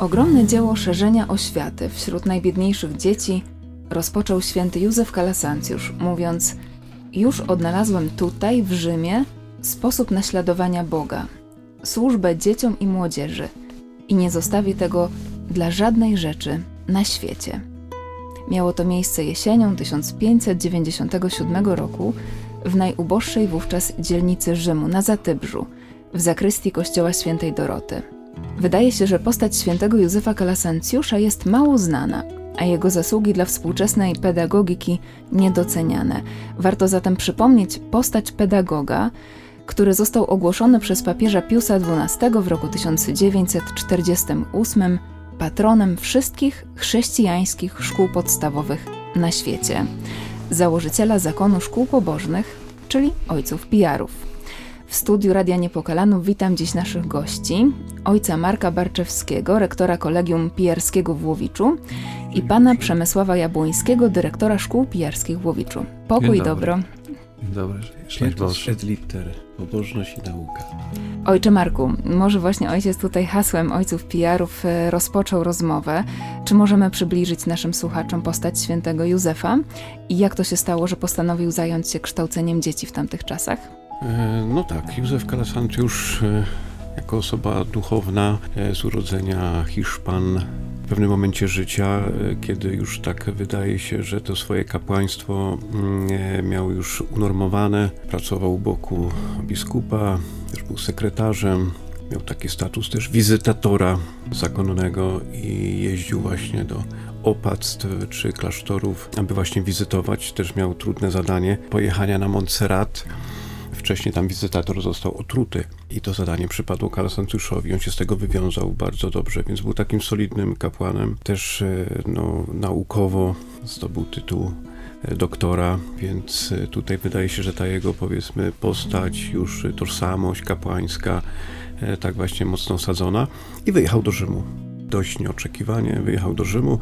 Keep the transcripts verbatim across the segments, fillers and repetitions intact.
Ogromne dzieło szerzenia oświaty wśród najbiedniejszych dzieci rozpoczął święty Józef Kalasancjusz, mówiąc: już odnalazłem tutaj, w Rzymie, sposób naśladowania Boga, służbę dzieciom i młodzieży i nie zostawię tego dla żadnej rzeczy na świecie. Miało to miejsce jesienią tysiąc pięćset dziewięćdziesiątego siódmego roku w najuboższej wówczas dzielnicy Rzymu, na Zatybrzu, w zakrystii kościoła świętej Doroty. Wydaje się, że postać świętego Józefa Kalasancjusza jest mało znana, a jego zasługi dla współczesnej pedagogiki niedoceniane. Warto zatem przypomnieć postać pedagoga, który został ogłoszony przez papieża Piusa dwunastego w roku tysiąc dziewięćset czterdziestym ósmym patronem wszystkich chrześcijańskich szkół podstawowych na świecie, założyciela zakonu szkół pobożnych, czyli ojców pijarów. W studiu Radia Niepokalanów witam dziś naszych gości, ojca Marka Barczewskiego, rektora Kolegium Pijarskiego w Łowiczu i pana Przemysława Jabłońskiego, dyrektora Szkół Pijarskich w Łowiczu. Pokój i dobro. Dzień dobry. Pietus et liter, pobożność i nauka. Ojcze Marku, może właśnie ojciec tutaj hasłem ojców pijarów rozpoczął rozmowę. Czy możemy przybliżyć naszym słuchaczom postać świętego Józefa i jak to się stało, że postanowił zająć się kształceniem dzieci w tamtych czasach? No tak, Józef Kalasancjusz jako osoba duchowna, z urodzenia Hiszpan, w pewnym momencie życia, kiedy już tak wydaje się, że to swoje kapłaństwo miał już unormowane, pracował u boku biskupa, też był sekretarzem, miał taki status też wizytatora zakonnego i jeździł właśnie do opactw czy klasztorów, aby właśnie wizytować. Też miał trudne zadanie pojechania na Montserrat. Wcześniej tam wizytator został otruty i to zadanie przypadło Kalasancjuszowi. On się z tego wywiązał bardzo dobrze, więc był takim solidnym kapłanem. Też no, naukowo zdobył tytuł doktora, więc tutaj wydaje się, że ta jego, powiedzmy, postać, już tożsamość kapłańska, tak właśnie mocno osadzona, i wyjechał do Rzymu. Dość nieoczekiwanie wyjechał do Rzymu.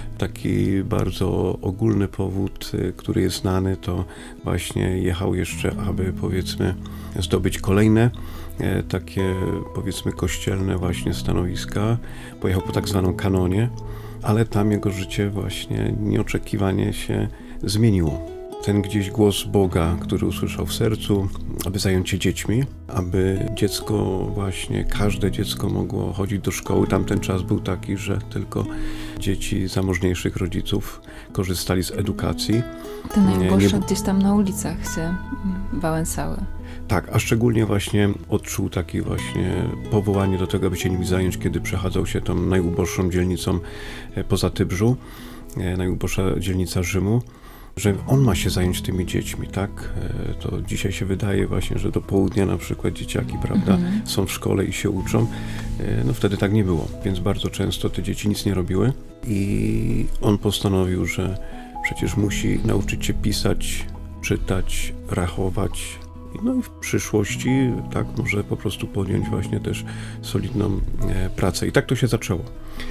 Taki bardzo ogólny powód, który jest znany, to właśnie jechał jeszcze, aby, powiedzmy, zdobyć kolejne e, takie, powiedzmy, kościelne właśnie stanowiska. Pojechał po tak zwaną kanonię, ale tam jego życie właśnie nieoczekiwanie się zmieniło. Ten gdzieś głos Boga, który usłyszał w sercu, aby zająć się dziećmi, aby dziecko właśnie, każde dziecko mogło chodzić do szkoły. Tamten czas był taki, że tylko dzieci zamożniejszych rodziców korzystali z edukacji. Te najuboższe nie... gdzieś tam na ulicach się wałęsały. Tak, a szczególnie właśnie odczuł takie właśnie powołanie do tego, aby się nimi zająć, kiedy przechadzał się tą najuboższą dzielnicą po Zatybrzu, najuboższa dzielnica Rzymu, że on ma się zająć tymi dziećmi, tak? To dzisiaj się wydaje właśnie, że do południa na przykład dzieciaki, prawda, mhm. są w szkole i się uczą. No wtedy tak nie było, więc bardzo często te dzieci nic nie robiły i on postanowił, że przecież musi nauczyć się pisać, czytać, rachować. No i w przyszłości tak może po prostu podjąć właśnie też solidną pracę. I tak to się zaczęło.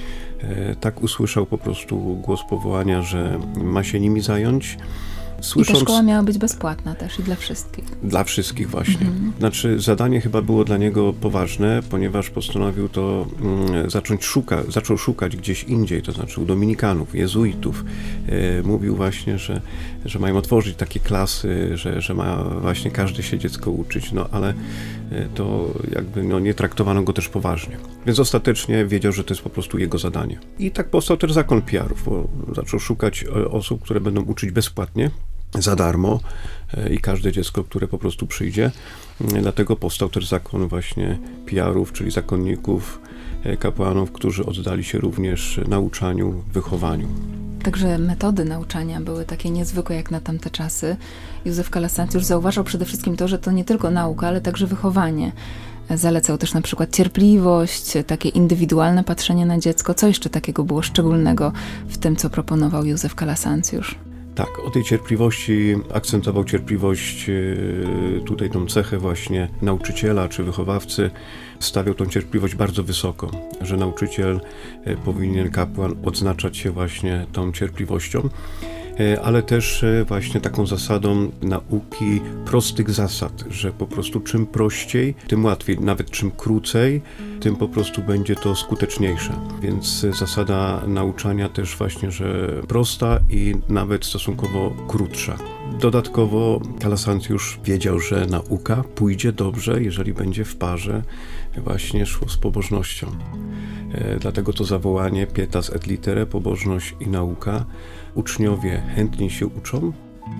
Tak usłyszał po prostu głos powołania, że ma się nimi zająć. Słysząc... I ta szkoła miała być bezpłatna też i dla wszystkich. Dla wszystkich właśnie. Mhm. Znaczy zadanie chyba było dla niego poważne, ponieważ postanowił to mm, zacząć szukać, zaczął szukać gdzieś indziej, to znaczy u dominikanów, jezuitów. E, mówił właśnie, że, że mają otworzyć takie klasy, że, że ma właśnie każde się dziecko uczyć, no ale e, to jakby no, nie traktowano go też poważnie. Więc ostatecznie wiedział, że to jest po prostu jego zadanie. I tak powstał też zakon pijarów, bo zaczął szukać osób, które będą uczyć bezpłatnie, za darmo i każde dziecko, które po prostu przyjdzie. Dlatego powstał też zakon właśnie pijarów, czyli zakonników, kapłanów, którzy oddali się również nauczaniu, wychowaniu. Także metody nauczania były takie niezwykłe jak na tamte czasy. Józef Kalasancjusz zauważał przede wszystkim to, że to nie tylko nauka, ale także wychowanie. Zalecał też na przykład cierpliwość, takie indywidualne patrzenie na dziecko. Co jeszcze takiego było szczególnego w tym, co proponował Józef Kalasancjusz? Tak, o tej cierpliwości akcentował cierpliwość, tutaj tą cechę właśnie nauczyciela czy wychowawcy, stawiał tą cierpliwość bardzo wysoko, że nauczyciel powinien, kapłan odznaczać się właśnie tą cierpliwością. ale też właśnie taką zasadą nauki prostych zasad, że po prostu czym prościej, tym łatwiej, nawet czym krócej, tym po prostu będzie to skuteczniejsze. Więc zasada nauczania też właśnie, że prosta i nawet stosunkowo krótsza. Dodatkowo Calasanciusz wiedział, że nauka pójdzie dobrze, jeżeli będzie w parze właśnie szło z pobożnością. Dlatego to zawołanie pietas et litere, pobożność i nauka. Uczniowie chętniej się uczą,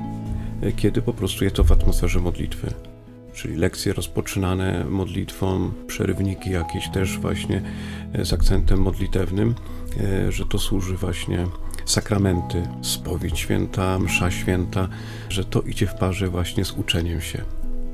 kiedy po prostu jest to w atmosferze modlitwy. Czyli lekcje rozpoczynane modlitwą, przerywniki jakieś też właśnie z akcentem modlitewnym, że to służy właśnie sakramenty, spowiedź święta, msza święta, że to idzie w parze właśnie z uczeniem się.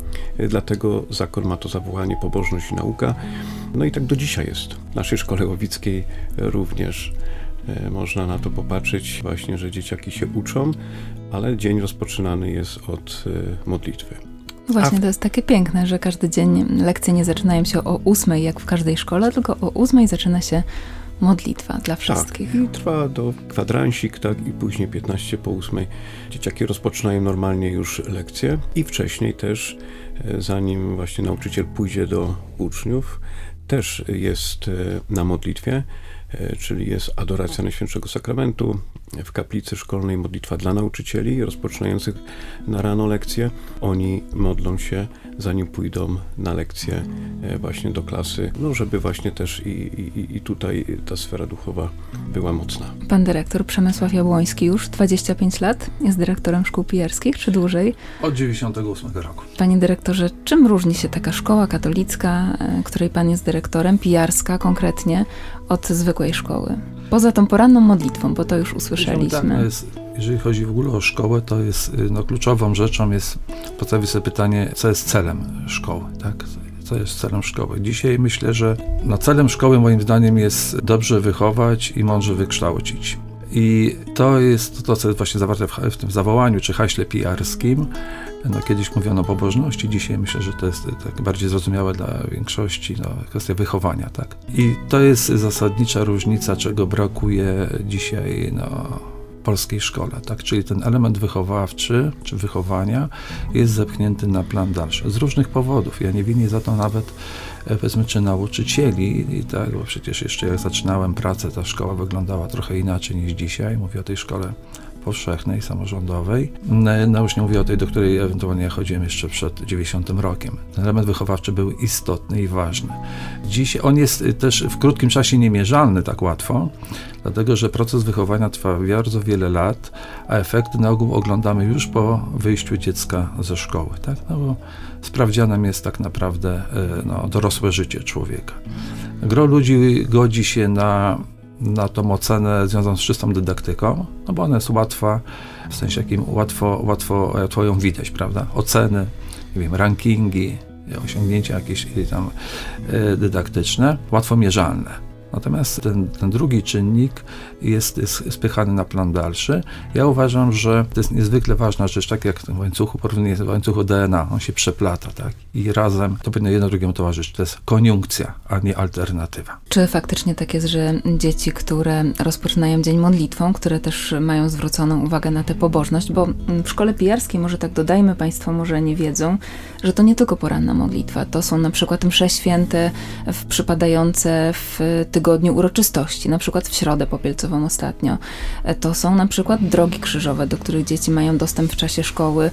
Dlatego zakon ma to zawołanie pobożność i nauka. No i tak do dzisiaj jest. W naszej szkole łowickiej również można na to popatrzeć właśnie, że dzieciaki się uczą, ale dzień rozpoczynany jest od modlitwy. Właśnie, to jest takie piękne, że każdy dzień lekcje nie zaczynają się o ósmej, jak w każdej szkole, tylko o ósmej zaczyna się modlitwa dla wszystkich. Tak, i trwa do kwadransik, tak, i później piętnaście po ósmej. Dzieciaki rozpoczynają normalnie już lekcje i wcześniej też, zanim właśnie nauczyciel pójdzie do uczniów, też jest na modlitwie, czyli jest adoracja Najświętszego Sakramentu, w kaplicy szkolnej modlitwa dla nauczycieli rozpoczynających na rano lekcje. Oni modlą się, zanim pójdą na lekcje właśnie do klasy, no żeby właśnie też i, i, i tutaj ta sfera duchowa była mocna. Pan dyrektor Przemysław Jabłoński już dwadzieścia pięć lat jest dyrektorem szkół pijarskich, czy dłużej? Od dziewięćdziesiątego ósmego roku. Panie dyrektorze, czym różni się taka szkoła katolicka, której pan jest dyrektorem, pijarska konkretnie, od zwykłej szkoły? Poza tą poranną modlitwą, bo to już usłyszeliśmy. Tak, no jest, jeżeli chodzi w ogóle o szkołę, to jest no, kluczową rzeczą jest postawić sobie pytanie, co jest celem szkoły, tak? Co jest celem szkoły? Dzisiaj myślę, że no, celem szkoły moim zdaniem jest dobrze wychować i mądrze wykształcić. I to jest to, co jest właśnie zawarte w, w tym zawołaniu, czy haśle pijarskim. No, kiedyś mówiono o pobożności, dzisiaj myślę, że to jest tak bardziej zrozumiałe dla większości, no, kwestia wychowania, tak. I to jest zasadnicza różnica, czego brakuje dzisiaj, no, polskiej szkole, tak? Czyli ten element wychowawczy, czy wychowania jest zepchnięty na plan dalszy. Z różnych powodów. Ja nie winię za to nawet, powiedzmy, czy nauczycieli, i tak, bo przecież jeszcze jak zaczynałem pracę, ta szkoła wyglądała trochę inaczej niż dzisiaj. Mówię o tej szkole powszechnej, samorządowej. No już nie mówię o tej, do której ewentualnie ja chodziłem jeszcze przed dziewięćdziesiątym rokiem. Ten element wychowawczy był istotny i ważny. Dziś on jest też w krótkim czasie niemierzalny tak łatwo, dlatego że proces wychowania trwa bardzo wiele lat, a efekty na ogół oglądamy już po wyjściu dziecka ze szkoły, tak? No bo sprawdzianem jest tak naprawdę no, dorosłe życie człowieka. Gro ludzi godzi się na na tą ocenę związaną z czystą dydaktyką, no bo ona jest łatwa, w sensie jakim łatwo, łatwo, łatwo ją widać, prawda? Oceny, nie wiem, rankingi, osiągnięcia jakieś tam dydaktyczne, łatwo mierzalne. Natomiast ten, ten drugi czynnik jest, jest spychany na plan dalszy. Ja uważam, że to jest niezwykle ważna rzecz, tak jak w tym łańcuchu, porównanie z łańcuchu D N A, on się przeplata, tak? I razem to powinno jedno drugiemu towarzyszyć. To jest koniunkcja, a nie alternatywa. Czy faktycznie tak jest, że dzieci, które rozpoczynają dzień modlitwą, które też mają zwróconą uwagę na tę pobożność, bo w szkole pijarskiej, może tak dodajmy, Państwo może nie wiedzą, że to nie tylko poranna modlitwa, to są na przykład msze święte w, przypadające w tygodniu uroczystości, na przykład w środę popielcową ostatnio. To są na przykład drogi krzyżowe, do których dzieci mają dostęp w czasie szkoły,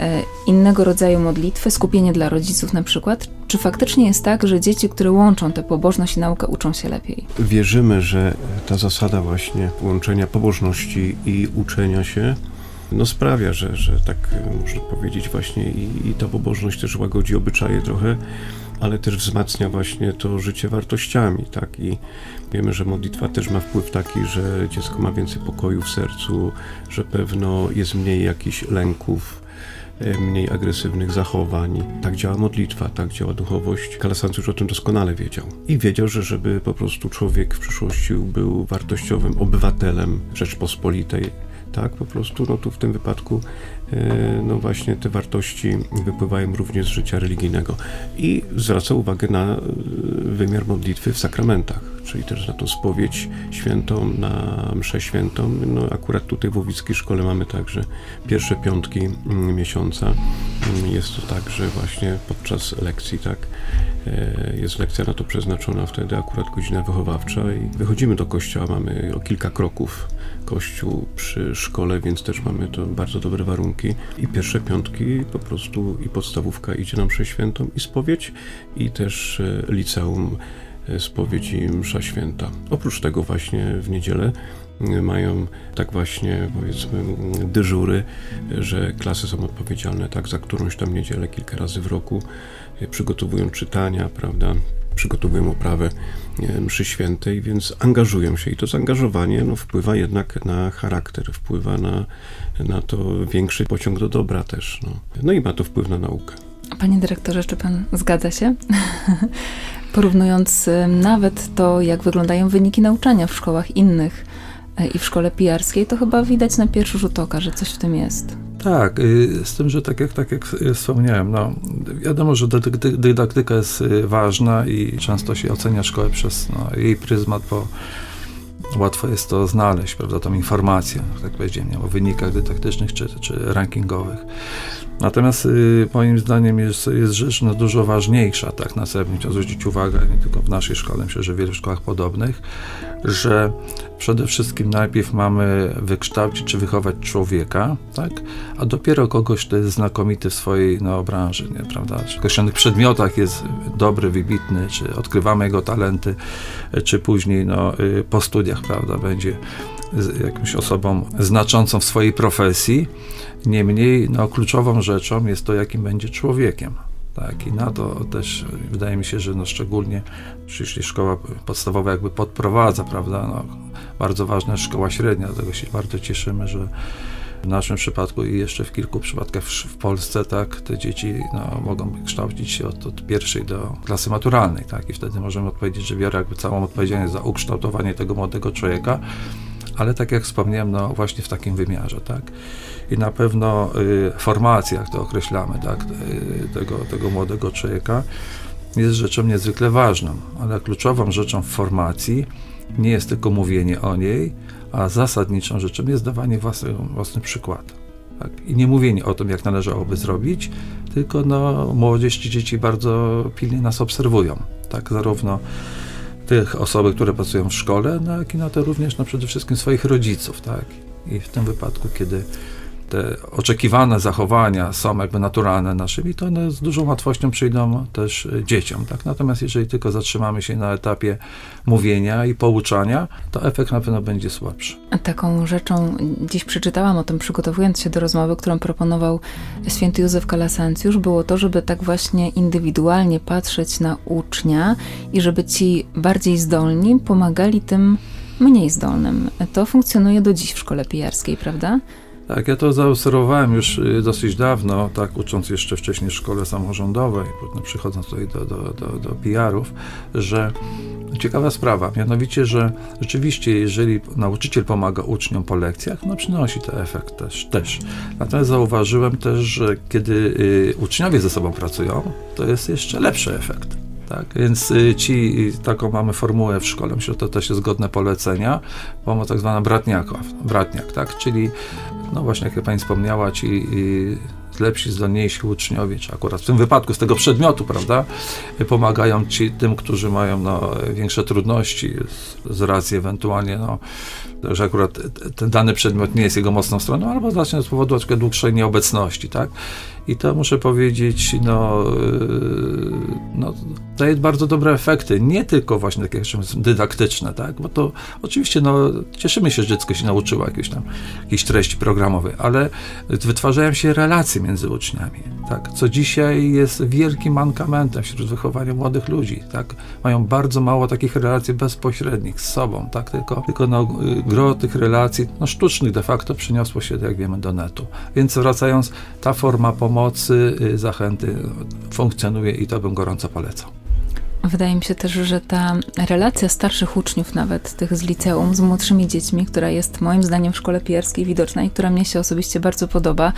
innego rodzaju modlitwy, skupienie dla rodziców na przykład. Czy faktycznie jest tak, że dzieci, które łączą tę pobożność i naukę, uczą się lepiej? Wierzymy, że ta zasada właśnie łączenia pobożności i uczenia się no sprawia, że, że tak można powiedzieć właśnie i, i ta pobożność też łagodzi obyczaje trochę, ale też wzmacnia właśnie to życie wartościami, tak? I wiemy, że modlitwa też ma wpływ taki, że dziecko ma więcej pokoju w sercu, że pewno jest mniej jakichś lęków, mniej agresywnych zachowań. Tak działa modlitwa, tak działa duchowość. Calasanciusz o tym doskonale wiedział. I wiedział, że żeby po prostu człowiek w przyszłości był wartościowym obywatelem Rzeczpospolitej, tak, po prostu, no tu w tym wypadku no właśnie te wartości wypływają również z życia religijnego. I zwraca uwagę na wymiar modlitwy w sakramentach, czyli też na tą spowiedź świętą, na mszę świętą. No akurat tutaj w Łowickiej Szkole mamy także pierwsze piątki miesiąca. Jest to tak, że właśnie podczas lekcji, tak, jest lekcja na to przeznaczona, wtedy akurat godzina wychowawcza i wychodzimy do kościoła, mamy o kilka kroków kościół przy szkole, więc też mamy to bardzo dobre warunki i pierwsze piątki po prostu i podstawówka idzie na mszę świętą i spowiedź i też liceum spowiedź i msza święta. Oprócz tego właśnie w niedzielę mają tak właśnie, powiedzmy, dyżury, że klasy są odpowiedzialne tak za którąś tam niedzielę kilka razy w roku, przygotowują czytania, prawda, przygotowują oprawę mszy świętej, więc angażują się i to zaangażowanie no, wpływa jednak na charakter, wpływa na, na to większy pociąg do dobra też. No. no i ma to wpływ na naukę. Panie dyrektorze, czy pan zgadza się? Porównując nawet to, jak wyglądają wyniki nauczania w szkołach innych i w szkole pijarskiej, to chyba widać na pierwszy rzut oka, że coś w tym jest. Tak, z tym, że tak jak, tak jak wspomniałem, no, wiadomo, że dydaktyka jest ważna i często się ocenia szkołę przez no, jej pryzmat, bo łatwo jest to znaleźć, prawda, tą informację, tak powiedziałem, o wynikach dydaktycznych czy, czy rankingowych. Natomiast y, moim zdaniem jest, jest rzecz no, dużo ważniejsza, tak, na co ja bym chciał zwrócić uwagę, nie tylko w naszej szkole, myślę, że w wielu szkołach podobnych, że przede wszystkim najpierw mamy wykształcić czy wychować człowieka, tak, a dopiero kogoś, kto jest znakomity w swojej no, branży, nie, prawda, czy w określonych przedmiotach jest dobry, wybitny, czy odkrywamy jego talenty, czy później no, y, po studiach, prawda, będzie jakąś osobą znaczącą w swojej profesji. Niemniej no, kluczową rzeczą jest to, jakim będzie człowiekiem. Tak? I na to też wydaje mi się, że no, szczególnie jeśli szkoła podstawowa jakby podprowadza, prawda, no, bardzo ważna jest szkoła średnia, dlatego się bardzo cieszymy, że w naszym przypadku i jeszcze w kilku przypadkach w, w Polsce, tak, te dzieci no, mogą kształcić się od, od pierwszej do klasy maturalnej, tak, i wtedy możemy odpowiedzieć, że biorę jakby całą odpowiedzialność za ukształtowanie tego młodego człowieka, ale tak jak wspomniałem, no właśnie w takim wymiarze, tak? I na pewno y, formacja, jak to określamy, tak, y, tego, tego młodego człowieka jest rzeczą niezwykle ważną, ale kluczową rzeczą w formacji nie jest tylko mówienie o niej, a zasadniczą rzeczą jest dawanie własny, własny przykład. Tak? I nie mówienie o tym, jak należałoby zrobić, tylko no, młodzież, dzieci bardzo pilnie nas obserwują, tak, zarówno tych osoby, które pracują w szkole, no, jak i na to również no, przede wszystkim swoich rodziców, tak? I w tym wypadku, kiedy te oczekiwane zachowania są jakby naturalne naszymi, to one z dużą łatwością przyjdą też dzieciom, tak? Natomiast jeżeli tylko zatrzymamy się na etapie mówienia i pouczania, to efekt na pewno będzie słabszy. Taką rzeczą, dziś przeczytałam o tym, przygotowując się do rozmowy, którą proponował święty Józef Kalasancjusz, było to, żeby tak właśnie indywidualnie patrzeć na ucznia i żeby ci bardziej zdolni pomagali tym mniej zdolnym. To funkcjonuje do dziś w szkole pijarskiej, prawda? Tak, ja to zaobserwowałem już dosyć dawno, tak, ucząc jeszcze wcześniej w szkole samorządowej, przychodząc tutaj do, do, do, do P R-ów, że ciekawa sprawa, mianowicie, że rzeczywiście, jeżeli nauczyciel pomaga uczniom po lekcjach, no przynosi to efekt też, też. Natomiast zauważyłem też, że kiedy y, uczniowie ze sobą pracują, to jest jeszcze lepszy efekt. Tak, więc ci, taką mamy formułę w szkole, myślę, że to też jest godne polecenia, pomoc tak zwana bratniaka, bratniak, tak, czyli no właśnie, jak pani wspomniała, ci lepsi, zdolniejsi uczniowie, czy akurat w tym wypadku z tego przedmiotu, prawda, pomagają ci tym, którzy mają no, większe trudności z, z racji ewentualnie, no, że akurat ten dany przedmiot nie jest jego mocną stroną, albo właśnie z powodu na dłuższej nieobecności, tak? I to muszę powiedzieć, no, no daje bardzo dobre efekty, nie tylko właśnie takie dydaktyczne, tak? Bo to oczywiście, no, cieszymy się, że dziecko się nauczyło jakieś tam, jakiejś treści programowej, ale wytwarzają się relacje między uczniami, tak? Co dzisiaj jest wielkim mankamentem wśród wychowania młodych ludzi, tak? Mają bardzo mało takich relacji bezpośrednich z sobą, tak? Tylko, tylko no, gro tych relacji, no, sztucznych de facto przyniosło się, jak wiemy, do netu. Więc wracając, ta forma pomocy, zachęty funkcjonuje i to bym gorąco polecał. Wydaje mi się też, że ta relacja starszych uczniów, nawet tych z liceum, z młodszymi dziećmi, która jest moim zdaniem w szkole pijarskiej widoczna i która mnie się osobiście bardzo podoba,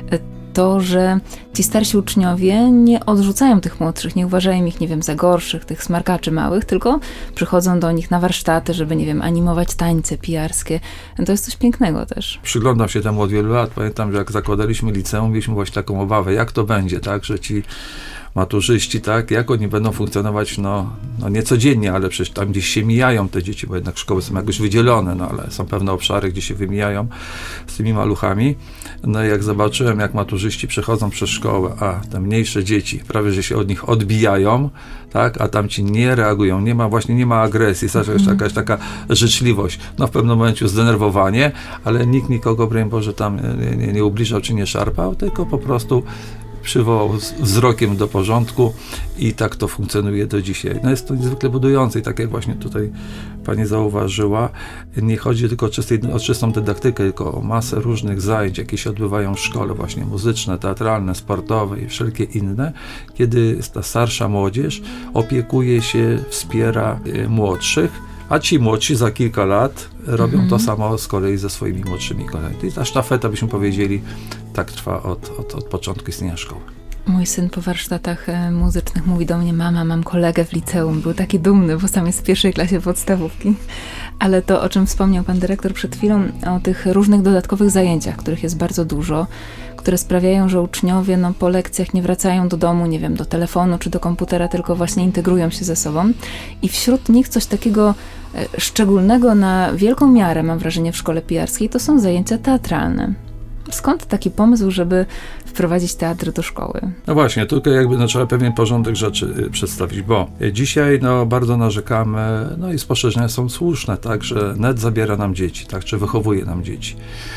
to, że ci starsi uczniowie nie odrzucają tych młodszych, nie uważają ich, nie wiem, za gorszych, tych smarkaczy małych, tylko przychodzą do nich na warsztaty, żeby, nie wiem, animować tańce pijarskie. To jest coś pięknego też. Przyglądam się temu od wielu lat. Pamiętam, że jak zakładaliśmy liceum, mieliśmy właśnie taką obawę, jak to będzie, tak, że ci maturzyści, tak, jak oni będą funkcjonować, no, no nie codziennie, ale przecież tam gdzieś się mijają te dzieci, bo jednak szkoły są jakoś wydzielone, no ale są pewne obszary, gdzie się wymijają z tymi maluchami. No i jak zobaczyłem, jak maturzyści przechodzą przez szkołę, a te mniejsze dzieci prawie, że się od nich odbijają, tak, a tamci nie reagują, nie ma właśnie, nie ma agresji, jest mm. jakaś taka życzliwość, no w pewnym momencie zdenerwowanie, ale nikt nikogo, broń Boże, tam nie, nie, nie ubliżał czy nie szarpał, tylko po prostu przywołał wzrokiem do porządku i tak to funkcjonuje do dzisiaj. No jest to niezwykle budujące i tak jak właśnie tutaj pani zauważyła, nie chodzi tylko o, czystej, o czystą dydaktykę, tylko o masę różnych zajęć, jakie się odbywają w szkole, właśnie muzyczne, teatralne, sportowe i wszelkie inne, kiedy ta starsza młodzież opiekuje się, wspiera y, młodszych, a ci młodsi za kilka lat robią mm-hmm. to samo z kolei ze swoimi młodszymi kolegami. I ta sztafeta, byśmy powiedzieli, tak trwa od, od, od początku istnienia szkoły. Mój syn po warsztatach muzycznych mówi do mnie: mama, mam kolegę w liceum. Był taki dumny, bo sam jest w pierwszej klasie podstawówki. Ale to, o czym wspomniał pan dyrektor przed chwilą, o tych różnych dodatkowych zajęciach, których jest bardzo dużo, które sprawiają, że uczniowie no, po lekcjach nie wracają do domu, nie wiem, do telefonu czy do komputera, tylko właśnie integrują się ze sobą. I wśród nich coś takiego szczególnego na wielką miarę, mam wrażenie, w szkole pijarskiej, to są zajęcia teatralne. Skąd taki pomysł, żeby wprowadzić teatr do szkoły? No właśnie, tylko jakby no, trzeba pewien porządek rzeczy y, przedstawić, bo dzisiaj no, bardzo narzekamy, no i spostrzeżenia są słuszne, tak, że net zabiera nam dzieci, tak, czy wychowuje nam dzieci.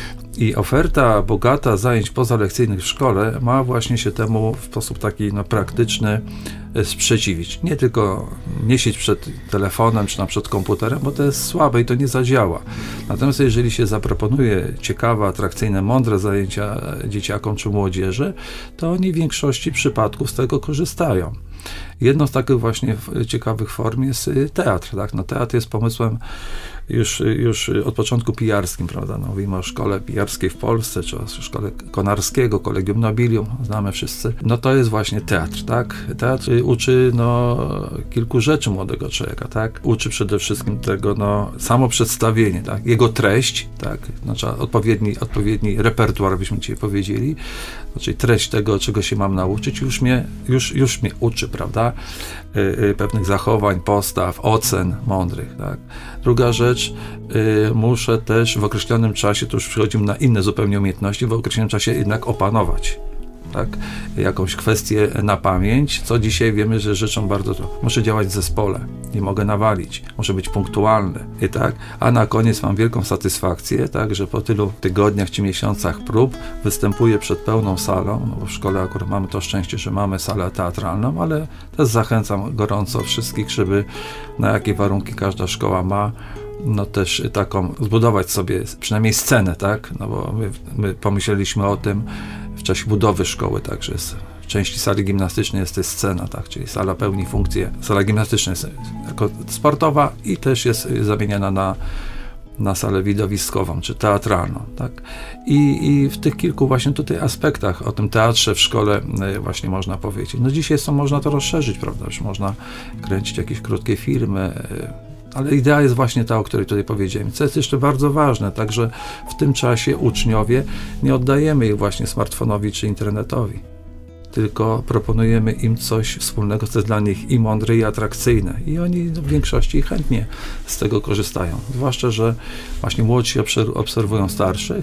I oferta bogata zajęć pozalekcyjnych w szkole ma właśnie się temu w sposób taki no, praktyczny sprzeciwić. Nie tylko nie siedzieć przed telefonem czy na przed komputerem, bo to jest słabe i to nie zadziała. Natomiast jeżeli się zaproponuje ciekawe, atrakcyjne, mądre zajęcia dzieciakom czy młodzieży, to oni w większości przypadków z tego korzystają. Jedną z takich właśnie ciekawych form jest teatr. Tak? No, teatr jest pomysłem już, już od początku pijarskim, prawda? No, mówimy o szkole pijarskiej w Polsce, czy o szkole Konarskiego, Collegium Nobilium, znamy wszyscy. No to jest właśnie teatr, tak? Teatr uczy no, kilku rzeczy młodego człowieka, tak? Uczy przede wszystkim tego, no, samo przedstawienie, tak? Jego treść, tak? Znaczy odpowiedni, odpowiedni repertuar, byśmy dzisiaj powiedzieli, znaczy treść tego, czego się mam nauczyć, już mnie, już, już mnie uczy, prawda? Yy, yy, pewnych zachowań, postaw, ocen mądrych, tak? Druga rzecz, yy, muszę też w określonym czasie, to już przechodzimy na inne zupełnie umiejętności, w określonym czasie jednak opanować, tak? Jakąś kwestię na pamięć, co dzisiaj wiemy, że rzeczą bardzo to. Muszę działać w zespole, nie mogę nawalić, muszę być punktualny, i tak? A na koniec mam wielką satysfakcję, tak, że po tylu tygodniach czy miesiącach prób występuję przed pełną salą, no bo w szkole akurat mamy to szczęście, że mamy salę teatralną, ale też zachęcam gorąco wszystkich, żeby na jakie warunki każda szkoła ma, no też taką zbudować sobie przynajmniej scenę, tak? No bo my, my pomyśleliśmy o tym w czasie budowy szkoły, tak, że jest, w części sali gimnastycznej jest też scena, tak, czyli sala pełni funkcję, sala gimnastyczna jest jako sportowa i też jest zamieniana na, na salę widowiskową, czy teatralną, tak. I, I w tych kilku właśnie tutaj aspektach o tym teatrze w szkole właśnie można powiedzieć. No dzisiaj są, można to rozszerzyć, prawda, już można kręcić jakieś krótkie filmy, ale idea jest właśnie ta, o której tutaj powiedziałem. Co jest jeszcze bardzo ważne, także w tym czasie uczniowie nie oddajemy ich właśnie smartfonowi czy internetowi, tylko proponujemy im coś wspólnego, co jest dla nich i mądre, i atrakcyjne. I oni w większości chętnie z tego korzystają. Zwłaszcza, że właśnie młodsi obserwują starszych,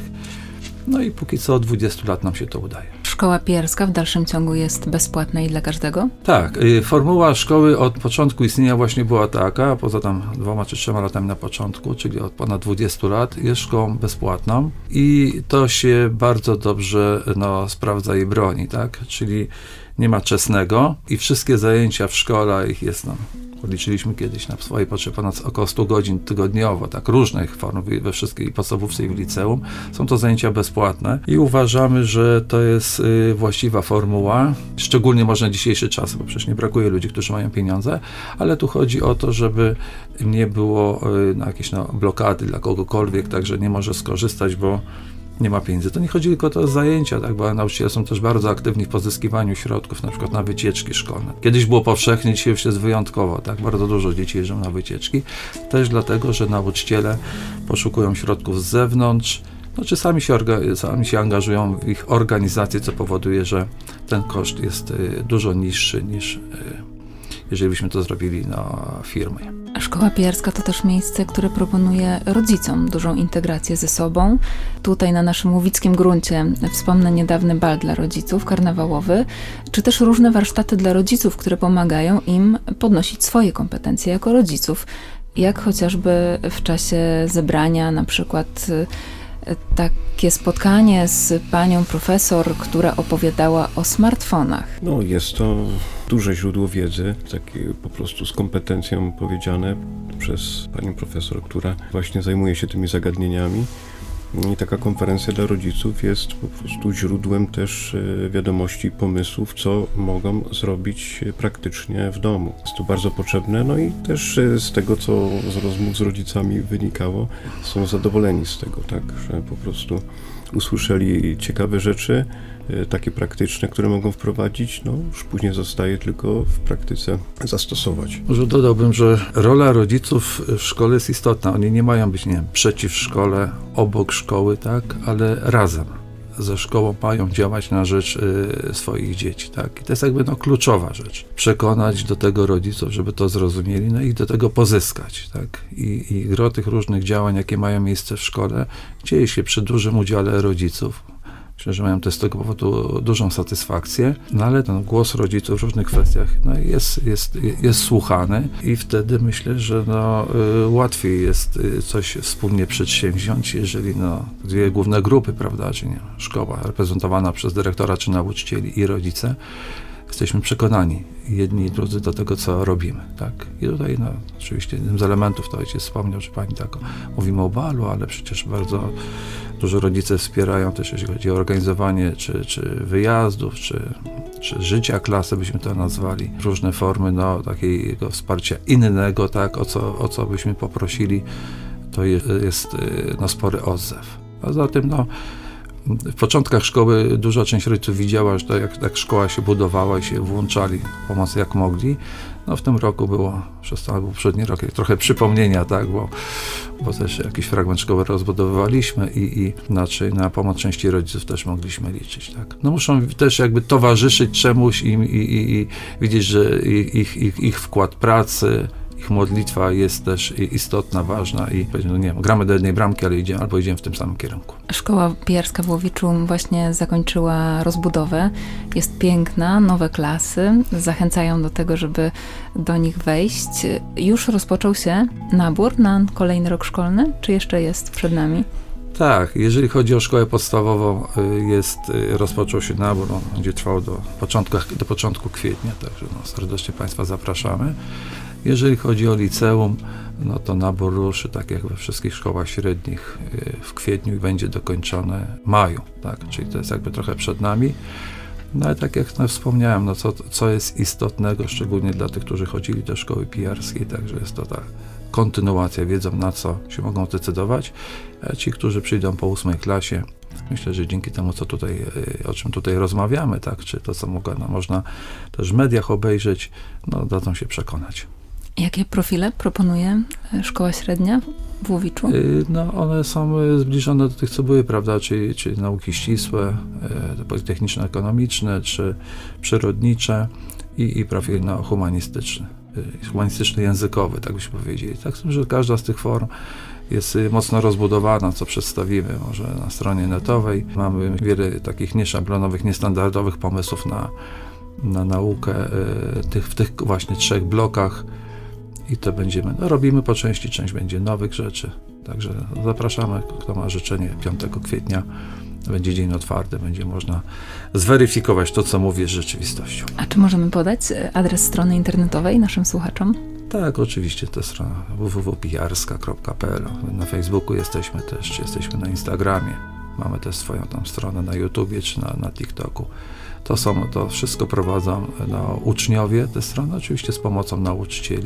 no i póki co od dwudziestu lat nam się to udaje. Szkoła pijarska w dalszym ciągu jest bezpłatna i dla każdego? Tak. Y, formuła szkoły od początku istnienia właśnie była taka, poza tam dwoma czy trzema latami na początku, czyli od ponad dwudziestu lat, jest szkołą bezpłatną i to się bardzo dobrze no, sprawdza i broni, tak? Czyli nie ma czesnego i wszystkie zajęcia w szkole, ich jest no, Liczyliśmy kiedyś na swoje potrzeby ponad około stu godzin tygodniowo, tak, różnych form we wszystkich podstawówce i w liceum. Są to zajęcia bezpłatne i uważamy, że to jest y, właściwa formuła, szczególnie może na dzisiejszy czas, bo przecież nie brakuje ludzi, którzy mają pieniądze, ale tu chodzi o to, żeby nie było y, no, jakieś no, blokady dla kogokolwiek, także nie może skorzystać, bo nie ma pieniędzy. To nie chodzi tylko o to zajęcia, tak, bo nauczyciele są też bardzo aktywni w pozyskiwaniu środków, na przykład na wycieczki szkolne. Kiedyś było powszechnie, dzisiaj już jest wyjątkowo, tak, bardzo dużo dzieci jeżdżą na wycieczki, też dlatego, że nauczyciele poszukują środków z zewnątrz, no, czy sami się, orga- sami się angażują w ich organizację, co powoduje, że ten koszt jest y, dużo niższy niż y, jeżeli byśmy to zrobili na firmie. Szkoła pijarska to też miejsce, które proponuje rodzicom dużą integrację ze sobą. Tutaj na naszym łowickim gruncie wspomnę niedawny bal dla rodziców, karnawałowy, czy też różne warsztaty dla rodziców, które pomagają im podnosić swoje kompetencje jako rodziców. Jak chociażby w czasie zebrania na przykład takie spotkanie z panią profesor, która opowiadała o smartfonach. No, jest to duże źródło wiedzy, takie po prostu z kompetencją powiedziane przez panią profesor, która właśnie zajmuje się tymi zagadnieniami. I taka konferencja dla rodziców jest po prostu źródłem też wiadomości, pomysłów, co mogą zrobić praktycznie w domu. Jest to bardzo potrzebne, no i też z tego, co z rozmów z rodzicami wynikało, są zadowoleni z tego, tak, że po prostu usłyszeli ciekawe rzeczy, takie praktyczne, które mogą wprowadzić, no już później zostaje tylko w praktyce zastosować. Może dodałbym, że rola rodziców w szkole jest istotna. Oni nie mają być, nie wiem, przeciw szkole, obok szkoły, tak, ale razem ze szkołą mają działać na rzecz y, swoich dzieci, tak. I to jest jakby no, kluczowa rzecz. Przekonać do tego rodziców, żeby to zrozumieli, no i do tego pozyskać, tak. I, i gro tych różnych działań, jakie mają miejsce w szkole, dzieje się przy dużym udziale rodziców. Myślę, że mają też z tego powodu dużą satysfakcję, no ale ten głos rodziców w różnych kwestiach no, jest, jest, jest słuchany i wtedy myślę, że no, y, łatwiej jest y, coś wspólnie przedsięwziąć, jeżeli no, dwie główne grupy, prawda, czyli nie, szkoła reprezentowana przez dyrektora czy nauczycieli i rodzice, jesteśmy przekonani jedni i drudzy do tego, co robimy, tak. I tutaj, no, oczywiście jednym z elementów, to ojciec wspomniał, że pani tak, mówimy o balu, ale przecież bardzo dużo rodzice wspierają też, jeśli chodzi o organizowanie, czy, czy wyjazdów, czy, czy życia klasy, byśmy to nazwali, różne formy, no, takiego wsparcia innego, tak, o co, o co byśmy poprosili, to jest, jest no, spory odzew. A zatem, no, w początkach szkoły duża część rodziców widziała, że to jak, jak szkoła się budowała i się włączali pomocy jak mogli. No w tym roku było, przez to był poprzedni rok, trochę przypomnienia, tak, bo, bo też jakiś fragment szkoły rozbudowywaliśmy i, i inaczej na pomoc części rodziców też mogliśmy liczyć, tak. No muszą też jakby towarzyszyć czemuś im i, i, i widzieć, że ich, ich, ich wkład pracy, ich modlitwa jest też istotna, ważna i no nie wiem, gramy do jednej bramki, ale idziemy, albo idziemy w tym samym kierunku. Szkoła pijarska w Łowiczu właśnie zakończyła rozbudowę. Jest piękna, nowe klasy, zachęcają do tego, żeby do nich wejść. Już rozpoczął się nabór na kolejny rok szkolny, czy jeszcze jest przed nami? Tak, jeżeli chodzi o szkołę podstawową, jest, rozpoczął się nabór, on będzie trwał do początku, do początku kwietnia, także no, serdecznie Państwa zapraszamy. Jeżeli chodzi o liceum, no to nabór ruszy, tak jak we wszystkich szkołach średnich, w kwietniu i będzie dokończony w maju, tak, czyli to jest jakby trochę przed nami. No ale tak jak no, wspomniałem, no co, co jest istotnego, szczególnie dla tych, którzy chodzili do szkoły pijarskiej, także jest to ta kontynuacja, wiedzą na co się mogą zdecydować, a ci, którzy przyjdą po ósmej klasie, myślę, że dzięki temu, co tutaj, o czym tutaj rozmawiamy, tak, czy to, co mogę, no, można też w mediach obejrzeć, no dadzą się przekonać. Jakie profile proponuje szkoła średnia w Łowiczu? No, one są zbliżone do tych, co były, prawda, czyli, czyli nauki ścisłe, politechniczno-ekonomiczne, czy przyrodnicze i, i profil no, humanistyczny, humanistyczny językowy, tak byśmy powiedzieli. Tak, że każda z tych form jest mocno rozbudowana, co przedstawimy może na stronie netowej. Mamy wiele takich nieszablonowych, niestandardowych pomysłów na, na naukę tych, w tych właśnie trzech blokach. I to będziemy, no robimy po części, część będzie nowych rzeczy. Także zapraszamy, kto ma życzenie piątego kwietnia. Będzie dzień otwarty, będzie można zweryfikować to, co mówię z rzeczywistością. A czy możemy podać adres strony internetowej naszym słuchaczom? Tak, oczywiście, to strona w w w kropka pijarska kropka p l. Na Facebooku jesteśmy też, czy jesteśmy na Instagramie. Mamy też swoją tam stronę na YouTubie, czy na, na TikToku. To są, to wszystko prowadzą no, uczniowie te strony, oczywiście z pomocą nauczycieli.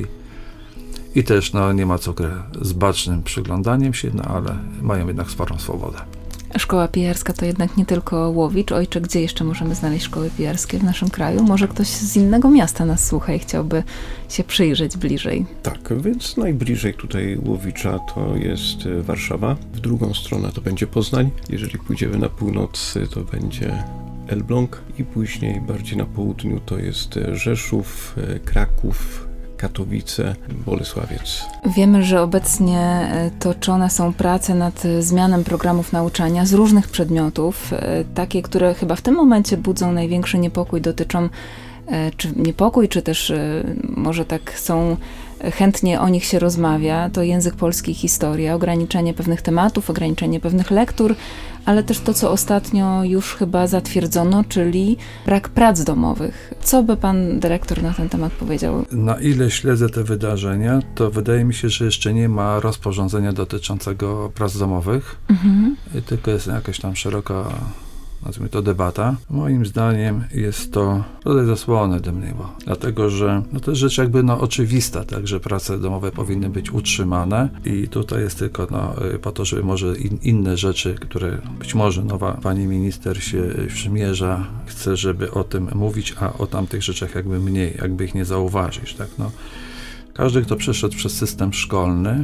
I też no, nie ma co grać z bacznym przyglądaniem się, no, ale mają jednak sporą swobodę. Szkoła pijarska to jednak nie tylko Łowicz. Ojcze, gdzie jeszcze możemy znaleźć szkoły pijarskie w naszym kraju? Może ktoś z innego miasta nas słucha i chciałby się przyjrzeć bliżej. Tak, więc najbliżej tutaj Łowicza to jest Warszawa. W drugą stronę to będzie Poznań. Jeżeli pójdziemy na północ, to będzie Elbląg i później bardziej na południu to jest Rzeszów, Kraków, Katowice, Bolesławiec. Wiemy, że obecnie toczone są prace nad zmianą programów nauczania z różnych przedmiotów. Takie, które chyba w tym momencie budzą największy niepokój, dotyczą czy niepokój, czy też może tak są, chętnie o nich się rozmawia, to język polski i historia, ograniczenie pewnych tematów, ograniczenie pewnych lektur, ale też to, co ostatnio już chyba zatwierdzono, czyli brak prac domowych. Co by pan dyrektor na ten temat powiedział? Na ile śledzę te wydarzenia, to wydaje mi się, że jeszcze nie ma rozporządzenia dotyczącego prac domowych, mhm. tylko jest jakaś tam szeroka, nazwijmy to, debata. Moim zdaniem jest to rodzaj zasłony dymnej, bo dlatego, że no to jest rzecz jakby no, oczywista, tak, że prace domowe powinny być utrzymane i tutaj jest tylko no, po to, żeby może in, inne rzeczy, które być może nowa pani minister się przymierza, chce, żeby o tym mówić, a o tamtych rzeczach jakby mniej, jakby ich nie zauważyć, tak, no. Każdy, kto przeszedł przez system szkolny,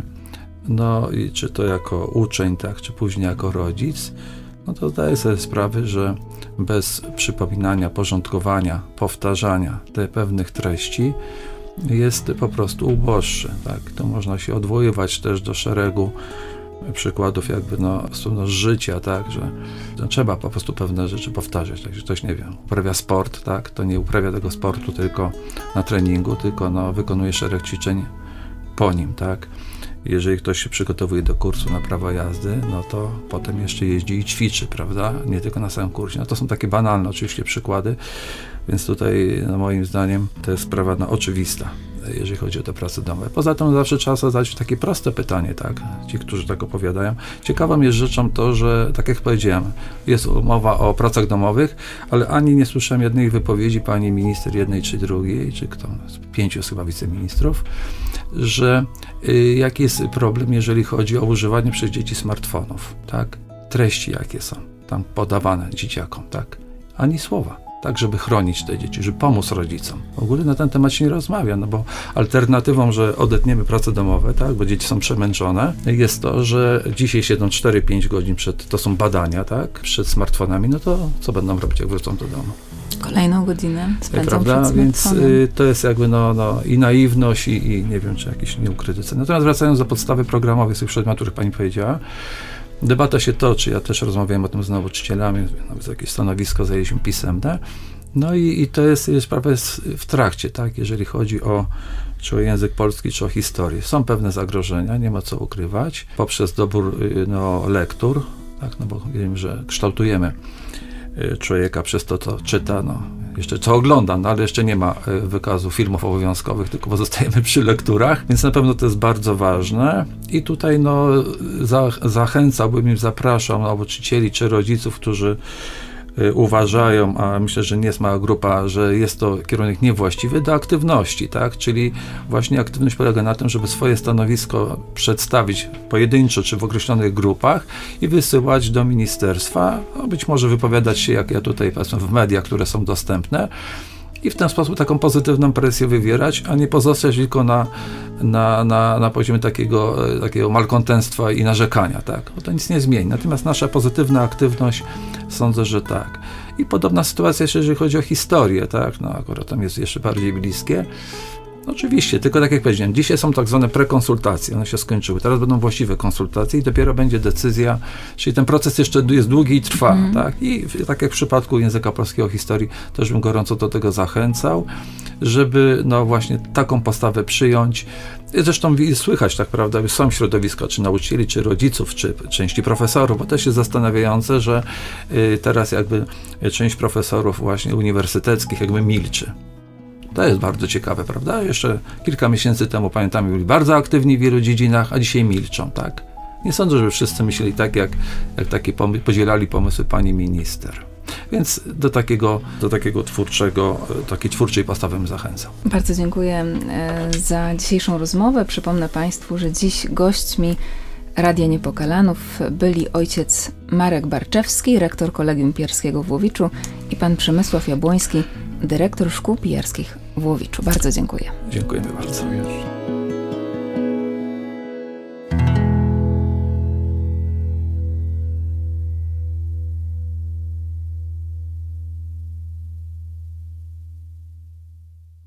no i czy to jako uczeń, tak, czy później jako rodzic, no to zdaję sobie sprawę, że bez przypominania, porządkowania, powtarzania tych pewnych treści jest po prostu uboższy. Tak? To można się odwoływać też do szeregu przykładów jakby no, no życia, tak, że no, trzeba po prostu pewne rzeczy powtarzać. Tak, że ktoś, nie wiem, uprawia sport, tak, to nie uprawia tego sportu tylko na treningu, tylko no, wykonuje szereg ćwiczeń po nim, tak. Jeżeli ktoś się przygotowuje do kursu na prawo jazdy, no to potem jeszcze jeździ i ćwiczy, prawda? Nie tylko na samym kursie. No to są takie banalne oczywiście przykłady, więc tutaj no, moim zdaniem to jest sprawa no, oczywista, jeżeli chodzi o te prace domowe. Poza tym zawsze trzeba zadać takie proste pytanie, tak? Ci, którzy tak opowiadają. Ciekawą jest rzeczą to, że tak jak powiedziałem, jest mowa o pracach domowych, ale ani nie słyszałem jednej wypowiedzi pani minister jednej czy drugiej, czy kto z pięciu chyba wiceministrów, że y, jaki jest problem, jeżeli chodzi o używanie przez dzieci smartfonów, tak? Treści jakie są tam podawane dzieciakom, tak? Ani słowa. Tak, żeby chronić te dzieci, żeby pomóc rodzicom. W ogóle na ten temat się nie rozmawia, no bo alternatywą, że odetniemy prace domowe, tak, bo dzieci są przemęczone, jest to, że dzisiaj siedzą cztery pięć godzin przed, to są badania, tak, przed smartfonami, no to co będą robić, jak wrócą do domu? Kolejną godzinę spędzą Prawda? przed Więc y, to jest jakby no, no, i naiwność, i, i nie wiem, czy jakieś nieukryty cel. Natomiast wracając do podstawy programowych, z tych przedmiotów, których pani powiedziała, debata się toczy, ja też rozmawiałem o tym z nauczycielami, nawet jakieś stanowisko zajęliśmy pisemne, no i, i to jest, sprawa jest w trakcie, tak, jeżeli chodzi o czy o język polski, czy o historię. Są pewne zagrożenia, nie ma co ukrywać, poprzez dobór no, lektur, tak, no bo wiem, że kształtujemy człowieka przez to, co czyta, no, jeszcze co ogląda, no, ale jeszcze nie ma wykazu filmów obowiązkowych, tylko pozostajemy przy lekturach, więc na pewno to jest bardzo ważne i tutaj no, za, zachęcałbym i zapraszam nauczycieli czy rodziców, którzy uważają, a myślę, że nie jest mała grupa, że jest to kierunek niewłaściwy, do aktywności, tak? Czyli właśnie aktywność polega na tym, żeby swoje stanowisko przedstawić pojedynczo czy w określonych grupach i wysyłać do ministerstwa, no być może wypowiadać się, jak ja tutaj powiedzmy w mediach, które są dostępne, i w ten sposób taką pozytywną presję wywierać, a nie pozostać tylko na, na, na, na poziomie takiego, takiego malkontentstwa i narzekania, tak? Bo to nic nie zmieni. Natomiast nasza pozytywna aktywność, sądzę, że tak. I podobna sytuacja, jeżeli chodzi o historię, tak? No akurat tam jest jeszcze bardziej bliskie. Oczywiście, tylko tak jak powiedziałem, dzisiaj są tak zwane prekonsultacje, one się skończyły, teraz będą właściwe konsultacje i dopiero będzie decyzja, czyli ten proces jeszcze jest długi i trwa, mm. tak? I tak jak w przypadku języka polskiego, historii, też bym gorąco do tego zachęcał, żeby no właśnie taką postawę przyjąć. Zresztą słychać, tak prawda, są środowiska, czy nauczycieli, czy rodziców, czy części profesorów, bo też jest zastanawiające, że y, teraz jakby część profesorów właśnie uniwersyteckich jakby milczy. To jest bardzo ciekawe, prawda? Jeszcze kilka miesięcy temu, pamiętam, byli bardzo aktywni w wielu dziedzinach, a dzisiaj milczą, tak? Nie sądzę, żeby wszyscy myśleli tak, jak, jak takie pomy- podzielali pomysły pani minister. Więc do takiego, do takiego twórczego, takiej twórczej postawy bym zachęcał. Bardzo dziękuję e, za dzisiejszą rozmowę. Przypomnę Państwu, że dziś gośćmi Radia Niepokalanów byli ojciec Marek Barczewski, rektor Kolegium Pijarskiego w Łowiczu i pan Przemysław Jabłoński, dyrektor Szkół Pijarskich w Łowiczu. Bardzo dziękuję. Dziękujemy bardzo.